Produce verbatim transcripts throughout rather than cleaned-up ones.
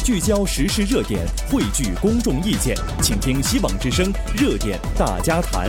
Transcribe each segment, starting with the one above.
聚焦时事热点，汇聚公众意见，请听希望之声热点大家谈。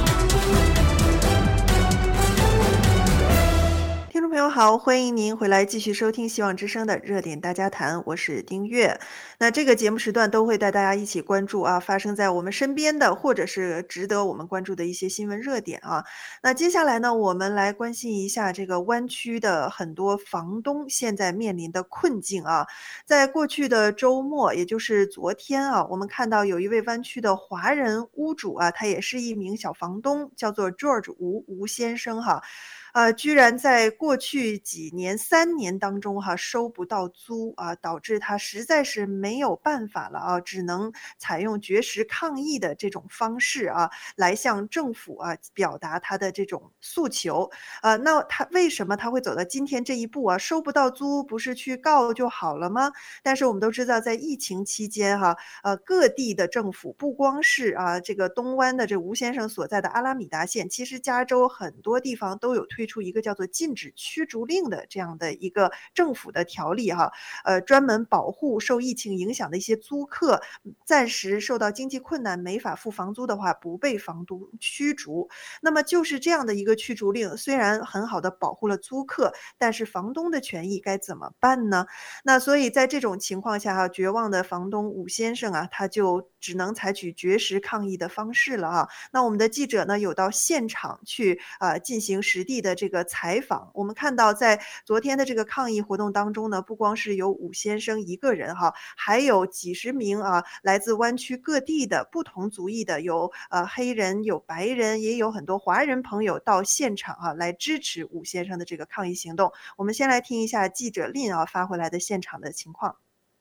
听众朋友好，欢迎您回来继续收听希望之声的热点大家谈，我是丁月。那这个节目时段都会带大家一起关注啊，发生在我们身边的或者是值得我们关注的一些新闻热点啊。那接下来呢，我们来关心一下这个湾区的很多房东现在面临的困境啊。在过去的周末，也就是昨天啊，我们看到有一位湾区的华人屋主啊，他也是一名小房东，叫做 George 吴吴先生哈。呃，居然在过去几年三年当中哈、啊、收不到租啊，导致他实在是没有办法了啊，只能采用绝食抗议的这种方式啊，来向政府啊表达他的这种诉求。呃，那他为什么他会走到今天这一步啊？收不到租不是去告就好了吗？但是我们都知道，在疫情期间哈、啊，呃，各地的政府不光是啊这个东湾的这吴先生所在的阿拉米达县，其实加州很多地方都有推出一个叫做禁止驱逐令的这样的一个政府的条例哈，呃，专门保护受疫情影响的一些租客，暂时受到经济困难没法付房租的话，不被房东驱逐。那么就是这样的一个驱逐令，虽然很好的保护了租客，但是房东的权益该怎么办呢？那所以在这种情况下哈，绝望的房东武先生啊，他就只能采取绝食抗议的方式了啊。那我们的记者呢，有到现场去啊、呃、进行实地的这个采访。我们看到在昨天的这个抗议活动当中呢，不光是有武先生一个人哈，还有几十名啊来自湾区各地的不同族裔的，有呃黑人，有白人，也有很多华人朋友到现场啊来支持武先生的这个抗议行动。我们先来听一下记者令啊发回来的现场的情况。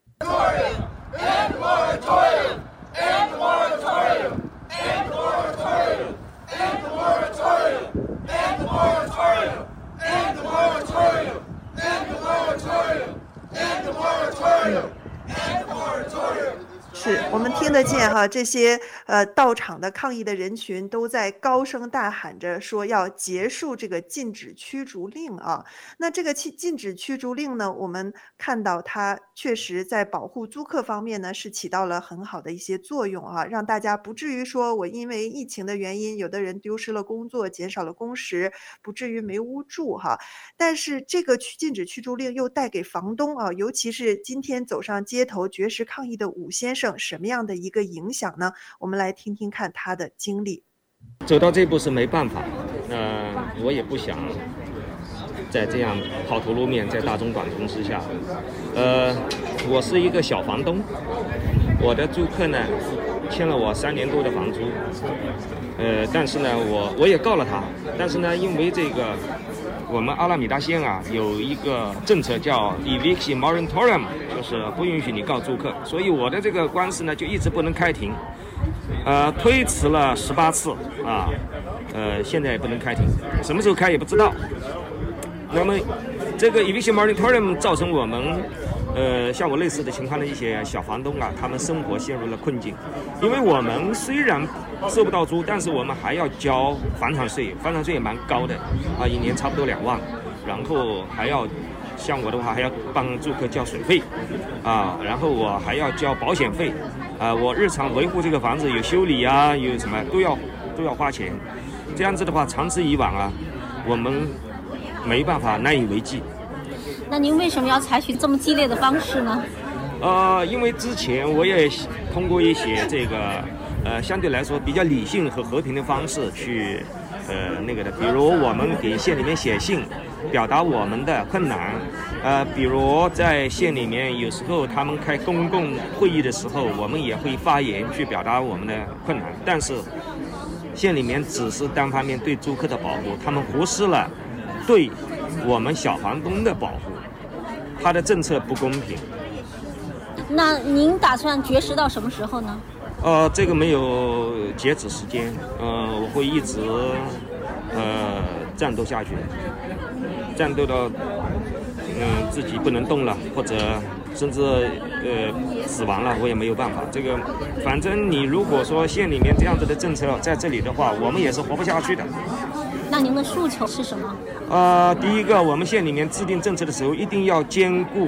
是我们听得见哈，这些呃到场的抗议的人群都在高声大喊着说要结束这个禁止驱逐令啊。那这个禁止驱逐令呢，我们看到它确实在保护租客方面呢是起到了很好的一些作用啊，让大家不至于说我因为疫情的原因，有的人丢失了工作，减少了工时，不至于没屋住哈。但是这个禁止驱逐令又带给房东啊，尤其是今天走上街头绝食抗议的武先生，什么样的一个影响呢？我们来听听看他的经历。 走到这步是没办法，呃，我也不想再这样抛头露面，在大众管控之下。呃，我是一个小房东，我的租客呢欠了我三年多的房租，呃，但是呢，我我也告了他，但是呢，因为这个我们阿拉米达县啊有一个政策叫 eviction moratorium， 就是不允许你告租客，所以我的这个官司呢就一直不能开庭，呃，推迟了十八次啊，呃，现在也不能开庭，什么时候开也不知道。那么这个 eviction moratorium 造成我们呃像我类似的情况的一些小房东啊，他们生活陷入了困境，因为我们虽然收不到租，但是我们还要交房产税，房产税也蛮高的啊，一年差不多两万，然后还要像我的话还要帮住客交水费啊，然后我还要交保险费啊，我日常维护这个房子有修理啊，有什么都要都要花钱，这样子的话长此以往啊，我们没办法难以为继。 那您为什么要采取这么激烈的方式呢？ 呃，因为之前我也通过一些这个呃相对来说比较理性和和平的方式去呃那个的，比如我们给县里面写信，表达我们的困难，呃，比如在县里面有时候他们开公共会议的时候，我们也会发言去表达我们的困难，但是县里面只是单方面对租客的保护，他们忽视了对我们小房东的保护，他的政策不公平。 那您打算绝食到什么时候呢？ 呃，这个没有截止时间，呃，我会一直呃战斗下去，战斗到嗯、呃、自己不能动了，或者甚至呃死亡了，我也没有办法。这个反正你如果说县里面这样子的政策在这里的话，我们也是活不下去的。 那您的诉求是什么？ 呃，第一个，我们县里面制定政策的时候，一定要兼顾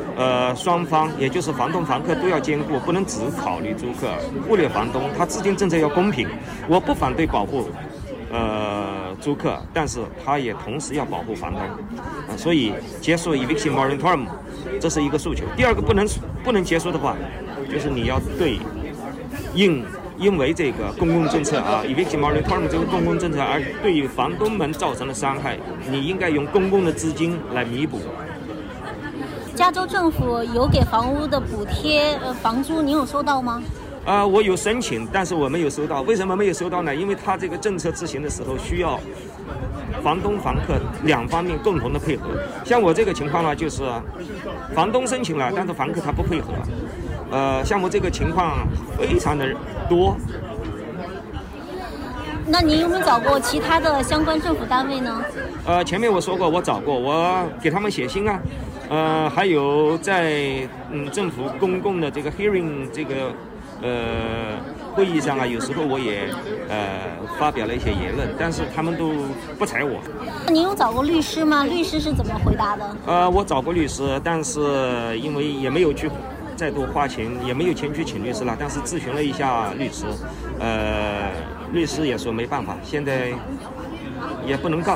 呃，双方也就是房东、房客都要兼顾，不能只考虑租客，忽略房东。他制定政策要公平。我不反对保护呃租客，但是他也同时要保护房东。呃、所以结束 eviction moratorium 这是一个诉求。第二个不能不能结束的话，就是你要对应。因为这个公共政策啊 eviction moratorium 这个公共政策而对于房东们造成的伤害，你应该用公共的资金来弥补。 加州政府有给房屋的补贴，呃，房租您有收到吗？ 啊、呃，我有申请，但是我没有收到。为什么没有收到呢？因为他这个政策执行的时候需要房东、房客两方面共同的配合。像我这个情况呢，就是房东申请了，但是房客他不配合。呃，像我这个情况非常的多。 那您有没有找过其他的相关政府单位呢？ 呃，前面我说过，我找过，我给他们写信啊，呃，还有在嗯政府公共的这个 hearing 这个呃会议上啊，有时候我也呃发表了一些言论，但是他们都不睬我。 您有找过律师吗？律师是怎么回答的？ 呃，我找过律师，但是因为也没有去再多花钱，也没有钱去请律师了，但是咨询了一下律师，呃，律师也说没办法，现在也不能告。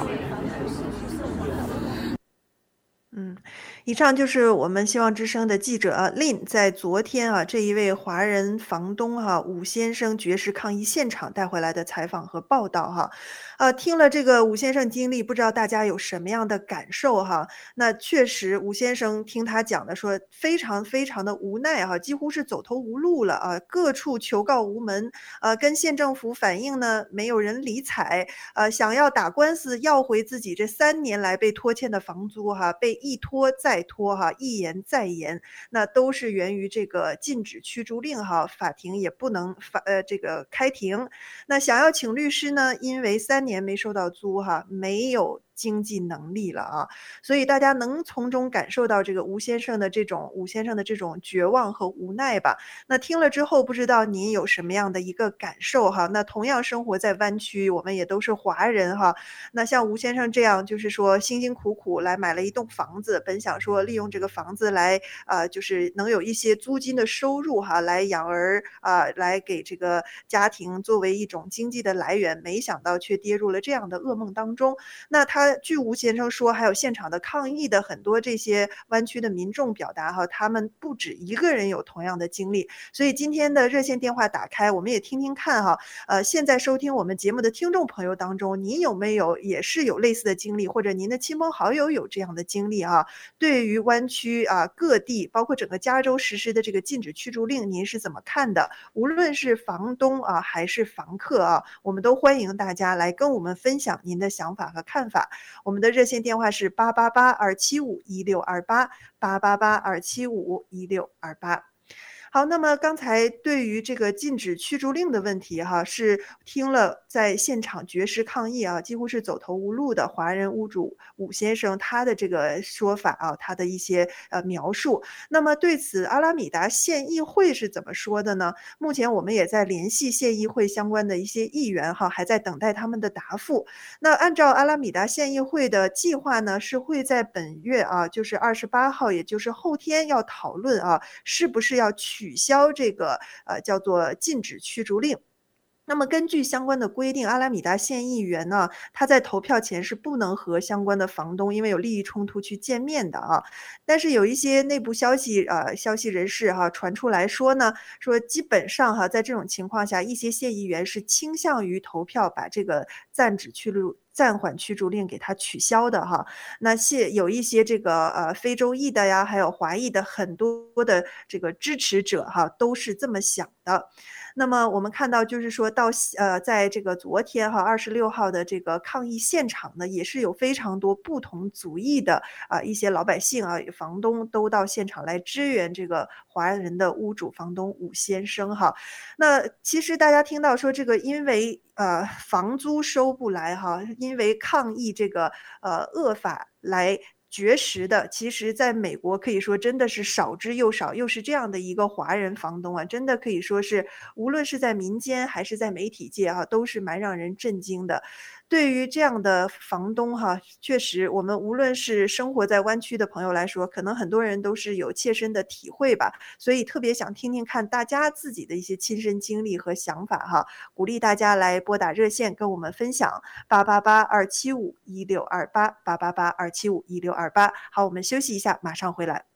嗯，以上就是我们希望之声的记者啊 Lin 在昨天啊这一位华人房东哈、啊、武先生绝食抗议现场带回来的采访和报道哈。呃，听了这个武先生经历，不知道大家有什么样的感受哈？那确实，武先生听他讲的说，非常非常的无奈哈，几乎是走投无路了啊，各处求告无门，呃，跟县政府反映呢，没有人理睬，呃，想要打官司要回自己这三年来被拖欠的房租哈，被一拖再拖哈，一延再延，那都是源于这个禁止驱逐令哈，法庭也不能法呃这个开庭，那想要请律师呢，因为三年没收到租哈，没有经济能力了啊，所以大家能从中感受到这个吴先生的这种吴先生的这种绝望和无奈吧。那听了之后，不知道您有什么样的一个感受哈？那同样生活在湾区，我们也都是华人哈。那像吴先生这样，就是说辛辛苦苦来买了一栋房子，本想说利用这个房子来呃，就是能有一些租金的收入哈，来养儿啊、呃，来给这个家庭作为一种经济的来源，没想到却跌入了这样的噩梦当中。那他据吴先生说，还有现场的抗议的很多这些湾区的民众表达哈，他们不止一个人有同样的经历，所以今天的热线电话打开，我们也听听看哈。呃，现在收听我们节目的听众朋友当中，您有没有也是有类似的经历，或者您的亲朋好友有这样的经历啊？对于湾区啊各地，包括整个加州实施的这个禁止驱逐令，您是怎么看的？无论是房东啊还是房客啊，我们都欢迎大家来跟我们分享您的想法和看法。我们的热线电话是八八八二七五一六二八八八八二七五一六二八。好，那么刚才对于这个禁止驱逐令的问题哈，是听了在现场绝食抗议啊，几乎是走投无路的华人屋主武先生他的这个说法啊，他的一些呃描述。那么对此阿拉米达县议会是怎么说的呢？目前我们也在联系县议会相关的一些议员哈，还在等待他们的答复。那按照阿拉米达县议会的计划呢，是会在本月啊，就是二十八号，也就是后天要讨论啊，是不是要取取消这个呃叫做禁止驱逐令。那么根据相关的规定，阿拉米达县议员呢，他在投票前是不能和相关的房东因为有利益冲突去见面的啊。但是有一些内部消息呃消息人士哈、啊、传出来说呢，说基本上哈、啊、在这种情况下，一些县议员是倾向于投票把这个暂止驱逐暂缓驱逐令给它取消的哈。那些有一些这个呃非洲裔的呀，还有华裔的很多的这个支持者哈，都是这么想的。那么我们看到就是说到呃在这个昨天哈二十六号的这个抗议现场呢，也是有非常多不同族裔的啊、呃、一些老百姓啊房东都到现场来支援这个华人的屋主房东武先生哈。那其实大家听到说这个因为呃房租收不来哈，因为抗议这个呃恶法来绝食的，其实在美国可以说真的是少之又少，又是这样的一个华人房东啊，真的可以说是无论是在民间还是在媒体界啊，都是蛮让人震惊的。 对于这样的房东哈，确实我们无论是生活在湾区的朋友来说，可能很多人都是有切身的体会吧，所以特别想听听看大家自己的一些亲身经历和想法哈，鼓励大家来拨打热线跟我们分享八八八二七五一六二八八八八二七五一六二八。好，我们休息一下，马上回来。